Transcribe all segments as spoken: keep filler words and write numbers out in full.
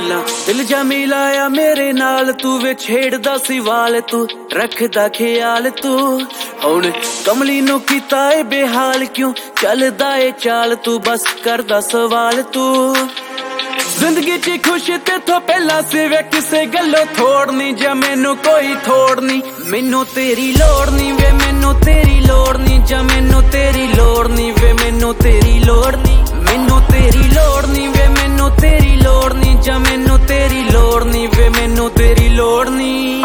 ਪਹਿਲਾਂ ਦਿਲ ਜਾ ਮਿਲਾਇਆ ਮੇਰੇ ਨਾਲ ਤੂੰ ਵੇ ਛੇੜਦਾ ਸੀ ਵਾਲ ਤੂੰ ਰੱਖਦਾ ਖਿਆਲ ਤੂੰ ਹੁਣ ਕਮਲੀ ਨੂੰ ਕੀਤਾ ਏ ਬੇਹਾਲ ਕਿਉਂ ਚੱਲਦਾ ਏ ਚਾਲ ਤੂੰ ਬਸ ਕਰਦਾ ਸਵਾਲ ਤੂੰ ਜ਼ਿੰਦਗੀ 'ਚ ਖੁਸ਼ ਤੇਥੋਂ ਪਹਿਲਾਂ ਸੀ ਵੇ ਕਿਸੇ ਗੱਲੋਂ ਥੋੜ ਨੀ ਜਾਂ ਮੈਨੂੰ ਕੋਈ ਥੋੜ ਨੀ ਮੈਨੂੰ ਤੇਰੀ ਲੋੜ ਨੀ ਵੇ ਮੈਨੂੰ ਤੇਰੀ ਲੋੜ ਨੀ ਜਾਂ ਮੈਨੂੰ ਤੇਰੀ ਲੋੜ ਨੀ ਵੇ ਮੈਨੂੰ ਤੇਰੀ ਲੋੜ ਨੀ ਮੈਨੂੰ ਤੇਰੀ ਲੋੜ ਨੀ ਵੇ ਮੈਨੂੰ ਤੇਰੀ ਲੋੜ ਨੀ ਜਾਂ ਮੈਨੂੰ ਤੇਰੀ ਲੋੜ ਨੀ ਵੇ ਮੈਨੂੰ ਤੇਰੀ ਲੋੜ ਨੀ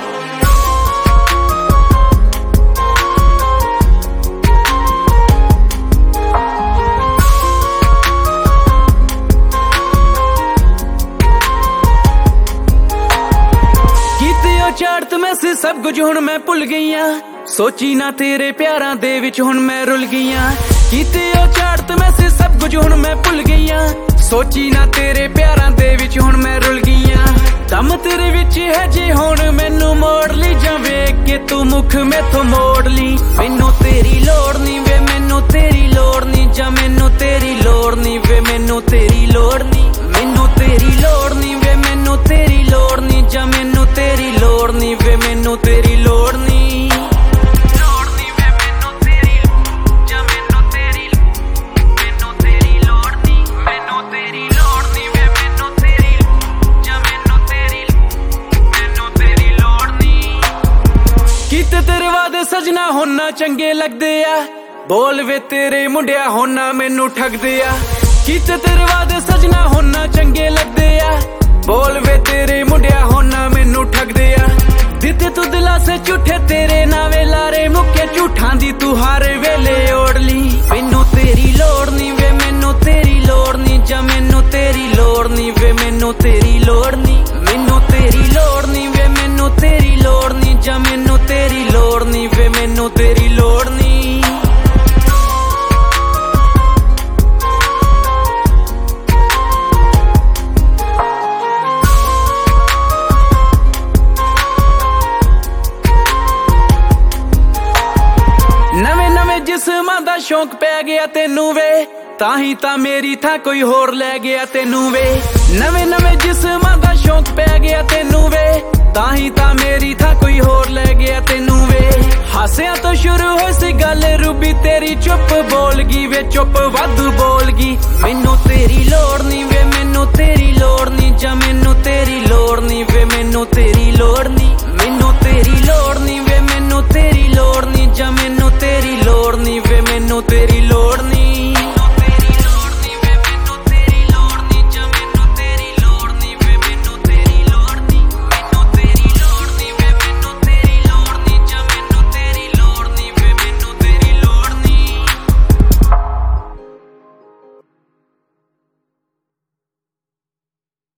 ਚਾੜਤ ਮੈਂ ਸੀ ਸਭ ਕੁਝ ਹੁਣ ਮੈਂ ਭੁੱਲ ਗਈਆਂ ਸੋਚੀ ਨਾ ਤੇਰੇ ਪਿਆਰਾਂ ਦੇ ਵਿੱਚ ਹੁਣ ਮੈਂ ਰੁੱਲ ਗਈਆਂ ਕੀਤੇ ਉਹ ਚਾੜਤ ਮੈਂ ਸੀ ਸਭ ਕੁਝ ਹੁਣ ਮੈਂ ਭੁੱਲ ਗਈਆਂ ਸੋਚੀ ਨਾ ਤੇਰੇ ਪਿਆਰਾਂ ਦੇ ਵਿੱਚ ਹੁਣ ਮੈਂ ਰੁੱਲ ਗਈਆਂ ਦਮ ਤੇਰੇ ਵਿੱਚ ਹੈ ਜੇ ਹੁਣ ਮੈਨੂੰ ਮੋੜ ਲਈ ਜਾਂ ਵੇਖ ਕੇ ਤੂੰ ਮੁਖ ਮੈਥੋਂ ਮੋੜ ਲਈ ਮੈਨੂੰ ਤੇਰੀ ਲੋੜ ਨੀ ਵੇ ਮੈਨੂੰ ਤੇਰੀ ਲੋੜ ਨੀ ਜਾਂ ਮੈਨੂੰ ਤੇਰੀ ਲੋੜ ਨੀ ਵੇ ਮੈਨੂੰ ਤੇਰੀ ਲੋੜ ਨੀ ਮੈਨੂੰ ਤੇਰੀ ਲੋੜ ਨੀ ਵੇ ਮੈਨੂੰ ਤੇਰੀ ਲੋੜ ਨੀ ਜਾਂ ਮੈਨੂੰ ਤੇਰੀ ਲੋੜ ਨੀ ਵੇ ਮੈਨੂੰ ਤੇਰੀ ਲੋੜ ਨੀ ਲੋੜ ਨੀ ਵੇ ਮੈਨੂੰ ਤੇਰੀ ਜਾਂ ਮੈਨੂੰ ਤੇਰੀ ਮੈਨੂੰ ਤੇਰੀ ਲੋੜ ਨੀ ਮੈਨੂੰ ਤੇਰੀ ਲੋੜ ਨੀ ਵੇ ਮੈਨੂੰ ਤੇਰੀ ਜਾਂ ਮੈਨੂੰ ਤੇਰੀ ਮੈਨੂੰ ਤੇਰੀ ਲੋੜ ਨੀ ਕੀਤੇ ਤੇਰੇ ਵਾਦੇ ਸਜਣਾ ਹੁਣ ਨਾ ਚੰਗੇ ਲੱਗਦੇ ਆ ਬੋਲ ਵੇ ਤੇਰੇ ਮੁੰਡਿਆ ਹੁਣ ਨਾ ਮੈਨੂੰ ਠੱਗਦੇ ਆ ਕੀਤੇ ਤੇਰੇ ਵਾਦੇ ਸਜਣਾ ਹੁਣ ਨਾ ਚੰਗੇ ਲੱਗਦੇ ਆ ਬੋਲ ਵੇ ਤੇਰੇ ਮੁੰਡਿਆ ਹੁਣ ਨਾ ਮੈਨੂੰ ਠੱਗਦੇ ਆ ਦਿੱਤੇ ਤੂੰ ਦਿਲਾਸੇ ਝੂਠੇ ਤੇਰੇ ਨਾਵੇਂ ਲਾਰੇ ਮੁੱਕੇ ਝੂਠਾਂ ਦੀ ਤੂੰ ਹਰ ਵੇਲੇ ਓੜ ਲਈ ਮੈਨੂੰ ਤੇਰੀ ਲੋੜ ਨੀ ਵੇ ਮੈਨੂੰ ਤੇਰੀ ਲੋੜ ਨੀ ਜਾਂ ਮੈਨੂੰ ਤੇਰੀ ਲੋੜ ਨੀ ਵੇ ਮੈਨੂੰ ਤੇਰੀ ਲੋੜ ਨੀ ਮੈਨੂੰ ਤੇਰੀ ਲੋੜ ਨੀ ਵੇ ਮੈਨੂੰ ਤੇਰੀ ਲੋੜ ਨੀ ਜਾਂ ਮੈਨੂੰ ਤੇਰੀ ਲੋੜ ਨੀ ਵੇ ਮੈਨੂੰ ਤੇਰੀ ਲੋੜ ਨੀ ਜਿਸਮਾਂ ਦਾ ਸ਼ੌਂਕ ਪੈ ਗਿਆ ਤੈਨੂੰ ਵੇ ਤਾਂ ਹੀ ਤਾਂ ਮੇਰੀ ਥਾਂ ਕੋਈ ਹੋਰ ਲੈ ਗਿਆ ਤੈਨੂੰ ਵੇ ਨਵੇਂ ਨਵੇਂ ਜਿਸਮਾਂ ਦਾ ਸ਼ੌਂਕ ਪੈ ਗਿਆ ਤੈਨੂੰ ਵੇ ਤਾਂ ਹੀ ਤਾਂ ਮੇਰੀ ਥਾਂ ਕੋਈ ਹੋਰ ਲੈ ਗਿਆ ਤੈਨੂੰ ਵੇ ਹਾਸਿਆਂ ਤੋਂ ਸ਼ੁਰੂ ਹੋਈ ਸੀ ਗੱਲ ਰੂਬੀ ਤੇਰੀ ਚੁੱਪ ਬੋਲ ਗਈ ਵੇ ਚੁੱਪ ਵਾਧੂ ਬੋਲ ਗਈ ਮੈਨੂੰ ਤੇਰੀ ਲੋੜ ਨੀ ਵੇ ਮੈਨੂੰ ਤੇਰੀ ਲੋੜ ਨੀ ਜਾਂ